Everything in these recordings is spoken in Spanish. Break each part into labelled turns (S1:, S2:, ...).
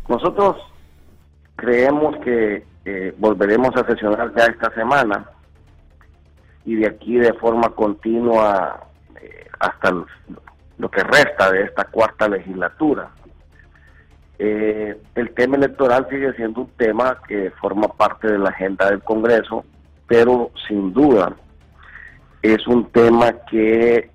S1: Nosotros creemos que volveremos a sesionar ya esta semana y de aquí de forma continua hasta lo que resta de esta cuarta legislatura. El tema electoral sigue siendo un tema que forma parte de la agenda del Congreso, pero sin duda es un tema que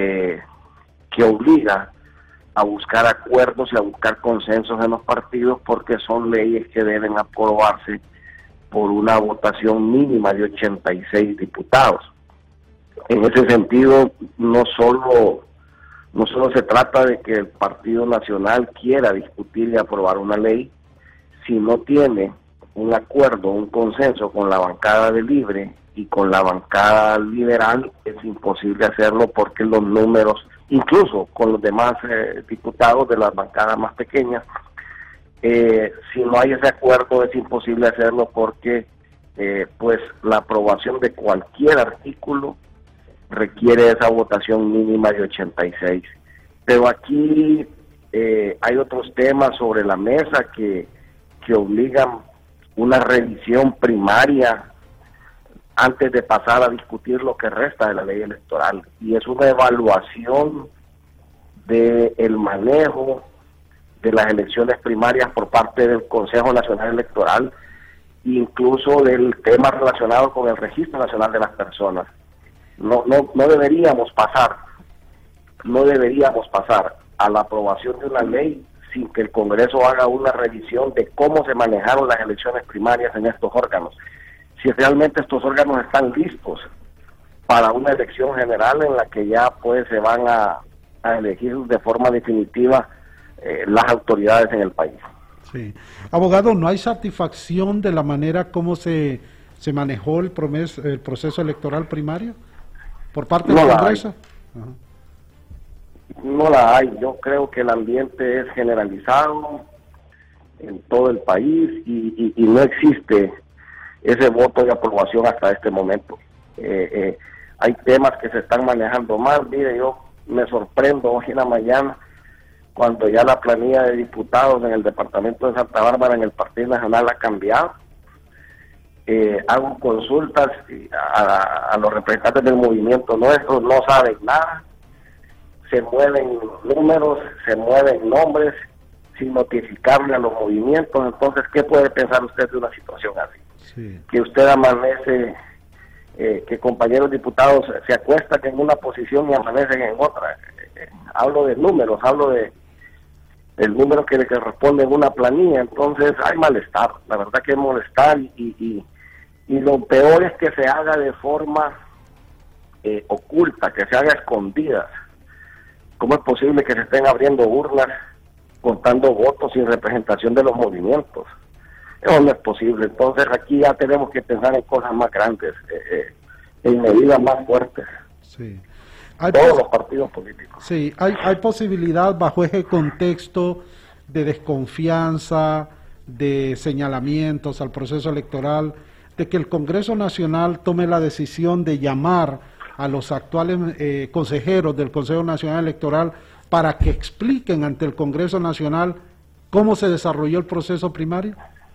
S1: obliga a buscar acuerdos y a buscar consensos en los partidos, porque son leyes que deben aprobarse por una votación mínima de 86 diputados. En ese sentido, no solo se trata de que el Partido Nacional quiera discutir y aprobar una ley, si no tiene un acuerdo, un consenso con la bancada de Libre y con la bancada liberal, es imposible hacerlo porque los números, incluso con los demás diputados de las bancadas más pequeñas, si no hay ese acuerdo es imposible hacerlo porque pues la aprobación de cualquier artículo requiere esa votación mínima de 86. Pero aquí hay otros temas sobre la mesa que obligan una revisión primaria antes de pasar a discutir lo que resta de la ley electoral, y es una evaluación del manejo de las elecciones primarias por parte del Consejo Nacional Electoral, incluso del tema relacionado con el Registro Nacional de las Personas. No deberíamos pasar a la aprobación de una ley sin que el Congreso haga una revisión de cómo se manejaron las elecciones primarias en estos órganos. Si realmente estos órganos están listos para una elección general en la que ya pues se van a elegir de forma definitiva las autoridades en el país.
S2: Sí. Abogado, ¿no hay satisfacción de la manera como se manejó el proceso electoral primario por parte del Congreso?
S1: No la hay. Yo creo que el ambiente es generalizado en todo el país y no existe ese voto de aprobación hasta este momento. Hay temas que se están manejando mal. Mire, yo me sorprendo hoy en la mañana cuando ya la planilla de diputados en el departamento de Santa Bárbara en el Partido Nacional ha cambiado. Hago consultas a los representantes del movimiento nuestro, no saben nada, se mueven números, se mueven nombres sin notificarle a los movimientos. Entonces, ¿qué puede pensar usted de una situación así? Sí. Que usted amanece, que compañeros diputados se acuestan en una posición y amanecen en otra. Hablo de números, hablo del número que le corresponde en una planilla. Entonces hay malestar, la verdad que hay malestar, y lo peor es que se haga de forma oculta, que se haga escondidas. ¿Cómo es posible que se estén abriendo urnas contando votos sin representación de los movimientos? Eso no es posible. Entonces aquí ya tenemos que pensar en cosas más grandes, en medidas más fuertes.
S2: Sí.
S1: Todos los partidos políticos.
S2: Sí, hay posibilidad bajo ese contexto de desconfianza, de señalamientos al proceso electoral, de que el Congreso Nacional tome la decisión de llamar a los actuales consejeros del Consejo Nacional Electoral para que expliquen ante el Congreso Nacional cómo se desarrolló el proceso primario.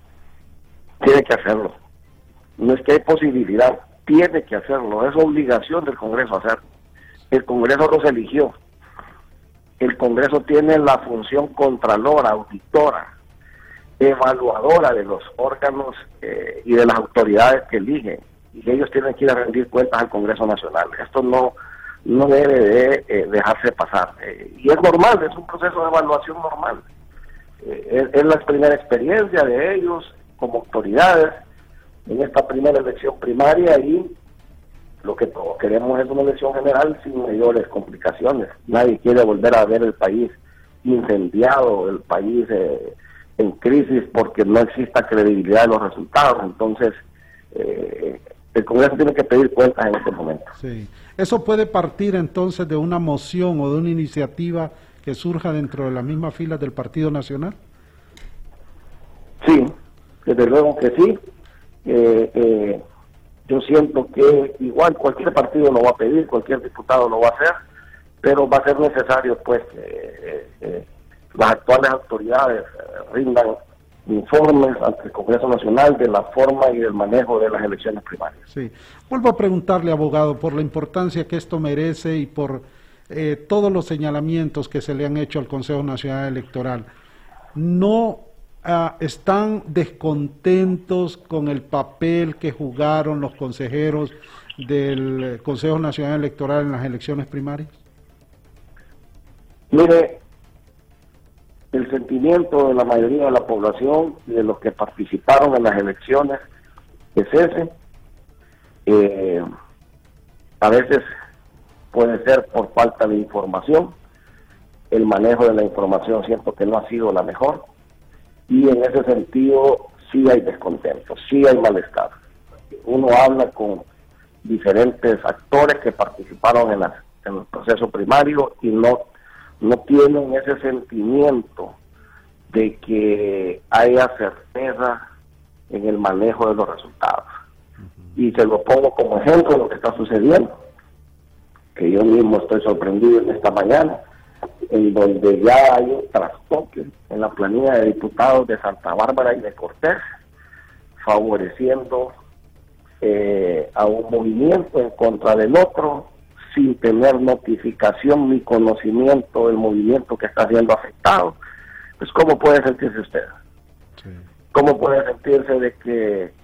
S1: Tiene que hacerlo. No es que hay posibilidad, tiene que hacerlo. Es obligación del Congreso hacerlo. El Congreso los eligió. El Congreso tiene la función contralora, auditora, evaluadora de los órganos y de las autoridades que eligen, y ellos tienen que ir a rendir cuentas al Congreso Nacional. Esto no debe de dejarse pasar. Y es normal, es un proceso de evaluación normal. Es la primera experiencia de ellos como autoridades en esta primera elección primaria, y lo que todos queremos es una elección general sin mayores complicaciones. Nadie quiere volver a ver el país incendiado, el país en crisis porque no exista credibilidad de los resultados. Entonces, el Congreso tiene que pedir cuentas en este momento.
S2: Sí. ¿Eso puede partir entonces de una moción o de una iniciativa que surja dentro de las mismas filas del Partido Nacional?
S1: Sí, desde luego que sí. Yo siento que igual cualquier partido lo va a pedir, cualquier diputado lo va a hacer, pero va a ser necesario pues las actuales autoridades rindan informes ante el Congreso Nacional de la forma y del manejo de las elecciones primarias.
S2: Sí. Vuelvo a preguntarle, abogado, por la importancia que esto merece y por todos los señalamientos que se le han hecho al Consejo Nacional Electoral. ¿No están descontentos con el papel que jugaron los consejeros del Consejo Nacional Electoral en las elecciones primarias?
S1: Mire, el sentimiento de la mayoría de la población y de los que participaron en las elecciones es ese. A veces puede ser por falta de información, el manejo de la información siento que no ha sido la mejor, y en ese sentido sí hay descontento, sí hay malestar. Uno habla con diferentes actores que participaron en el proceso primario y no tienen ese sentimiento de que haya certeza en el manejo de los resultados. Y se lo pongo como ejemplo de lo que está sucediendo, que yo mismo estoy sorprendido en esta mañana, en donde ya hay un trastoque en la planilla de diputados de Santa Bárbara y de Cortés, favoreciendo a un movimiento en contra del otro, sin tener notificación ni conocimiento del movimiento que está siendo afectado. Pues ¿cómo puede sentirse usted? Sí. ¿Cómo puede sentirse de que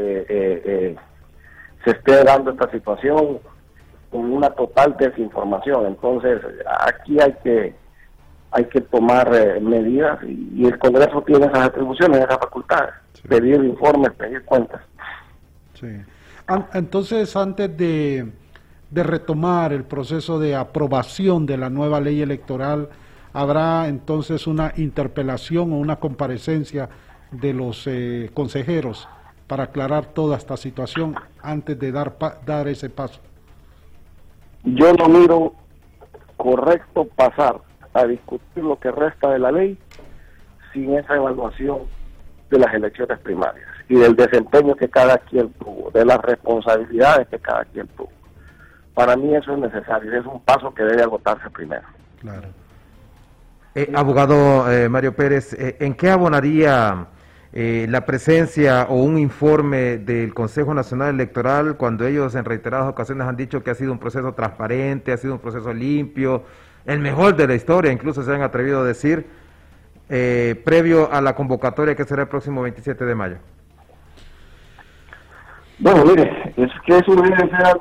S1: se esté dando esta situación con una total desinformación? Entonces aquí hay que tomar medidas, y el Congreso tiene esas atribuciones, esas facultades, sí. Pedir informes, pedir cuentas.
S2: Sí. Entonces, antes de retomar el proceso de aprobación de la nueva ley electoral, ¿habrá entonces una interpelación o una comparecencia de los consejeros para aclarar toda esta situación antes de dar ese paso?
S1: Yo no miro correcto pasar a discutir lo que resta de la ley sin esa evaluación de las elecciones primarias y del desempeño que cada quien tuvo, de las responsabilidades que cada quien tuvo. Para mí eso es necesario, es un paso que debe agotarse primero.
S3: Claro. Abogado Mario Pérez, ¿en qué abonaría la presencia o un informe del Consejo Nacional Electoral cuando ellos en reiteradas ocasiones han dicho que ha sido un proceso transparente, ha sido un proceso limpio, el mejor de la historia, incluso se han atrevido a decir, previo a la convocatoria que será el próximo 27 de mayo?
S1: Bueno, mire, es que eso debe ser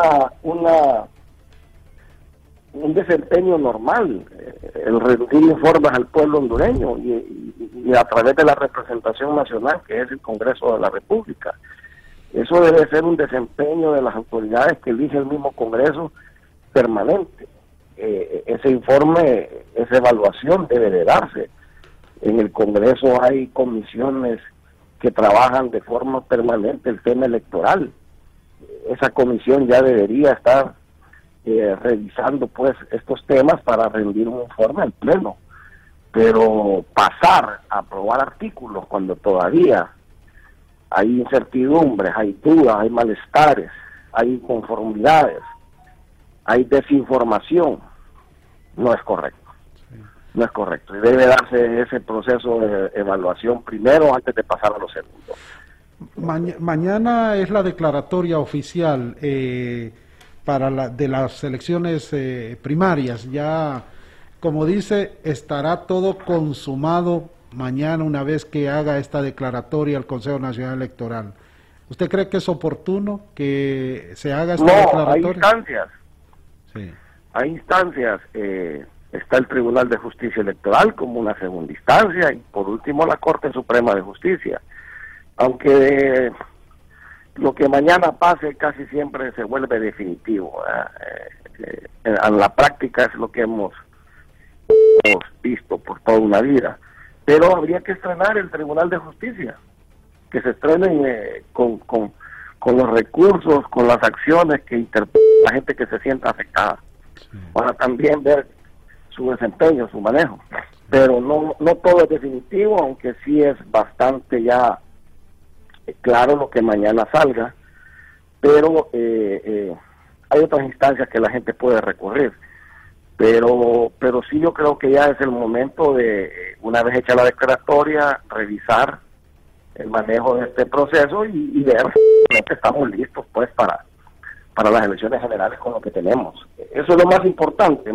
S1: un desempeño normal, el rendir informes al pueblo hondureño y a través de la representación nacional, que es el Congreso de la República. Eso debe ser un desempeño de las autoridades que elige el mismo Congreso permanente. Ese informe, esa evaluación debe de darse. En el Congreso hay comisiones que trabajan de forma permanente el tema electoral. Esa comisión ya debería estar revisando pues estos temas para rendir un informe al Pleno, pero pasar a aprobar artículos cuando todavía hay incertidumbres, hay dudas, hay malestares, hay inconformidades, hay desinformación, no es correcto. No es correcto, y debe darse ese proceso de evaluación primero antes de pasar a lo segundo.
S2: Mañana es la declaratoria oficial de las elecciones primarias. Ya, como dice, estará todo consumado mañana una vez que haga esta declaratoria el Consejo Nacional Electoral. ¿Usted cree que es oportuno que se haga esta declaratoria?
S1: No, hay instancias.
S2: Sí.
S1: Hay instancias. Está el Tribunal de Justicia Electoral como una segunda instancia y por último la Corte Suprema de Justicia. Aunque lo que mañana pase casi siempre se vuelve definitivo. En la práctica es lo que hemos visto por toda una vida. Pero habría que estrenar el Tribunal de Justicia, que se estrenen con los recursos, con las acciones que interpela la gente que se sienta afectada. Sí. Para también ver su desempeño, su manejo, pero no todo es definitivo, aunque sí es bastante ya claro lo que mañana salga, pero hay otras instancias que la gente puede recurrir. pero sí yo creo que ya es el momento de, una vez hecha la declaratoria, revisar el manejo de este proceso y ver que estamos listos pues para las elecciones generales con lo que tenemos. Eso es lo más importante,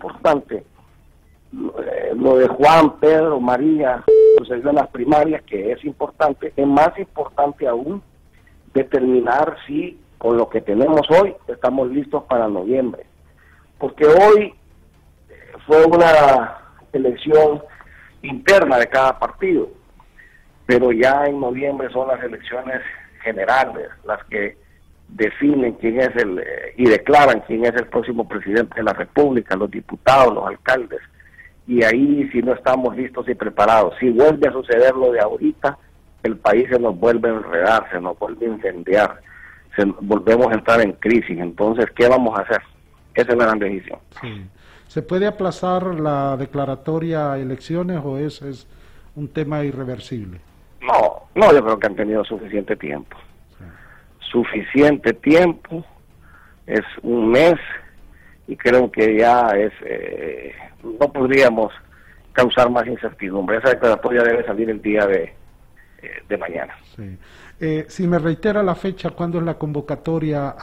S1: lo de Juan, Pedro, María, sucedió en las primarias, que es importante. Es más importante aún determinar si con lo que tenemos hoy estamos listos para noviembre, porque hoy fue una elección interna de cada partido, pero ya en noviembre son las elecciones generales las que definen quién es y declaran quién es el próximo presidente de la República, los diputados, los alcaldes, y ahí si no estamos listos y preparados, si vuelve a suceder lo de ahorita, el país se nos vuelve a enredar, se nos vuelve a incendiar, volvemos a entrar en crisis. Entonces, ¿qué vamos a hacer? Esa es la gran decisión.
S2: Sí. ¿Se puede aplazar la declaratoria a elecciones o es un tema irreversible?
S1: No, yo creo que han tenido suficiente tiempo. Sí. Suficiente tiempo, es un mes, y creo que ya no podríamos causar más incertidumbre. Esa declaratoria debe salir el día de mañana.
S2: Sí. Si me reitera la fecha, ¿cuándo es la convocatoria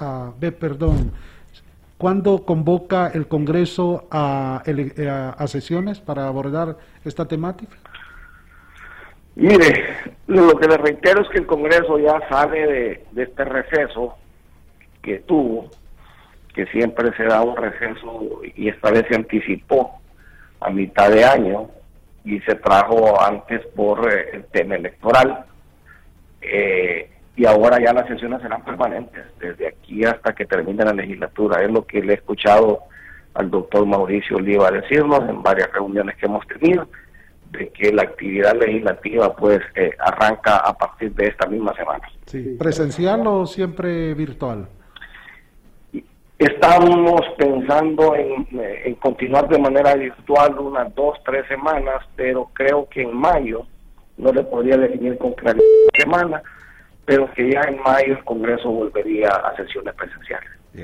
S2: ¿cuándo convoca el Congreso a sesiones para abordar esta temática?
S1: Mire, lo que le reitero es que el Congreso ya sale de este receso que tuvo, que siempre se da un receso, y esta vez se anticipó a mitad de año y se trajo antes por el tema electoral, y ahora ya las sesiones serán permanentes desde aquí hasta que termine la legislatura. Es lo que le he escuchado al doctor Mauricio Oliva decirnos en varias reuniones que hemos tenido, de que la actividad legislativa pues arranca a partir de esta misma semana.
S2: Sí. ¿Presencial o siempre virtual?
S1: Estamos pensando en continuar de manera virtual unas 2-3 semanas, pero creo que en mayo, no le podría definir con claridad la semana, pero que ya en mayo el Congreso volvería a sesiones presenciales.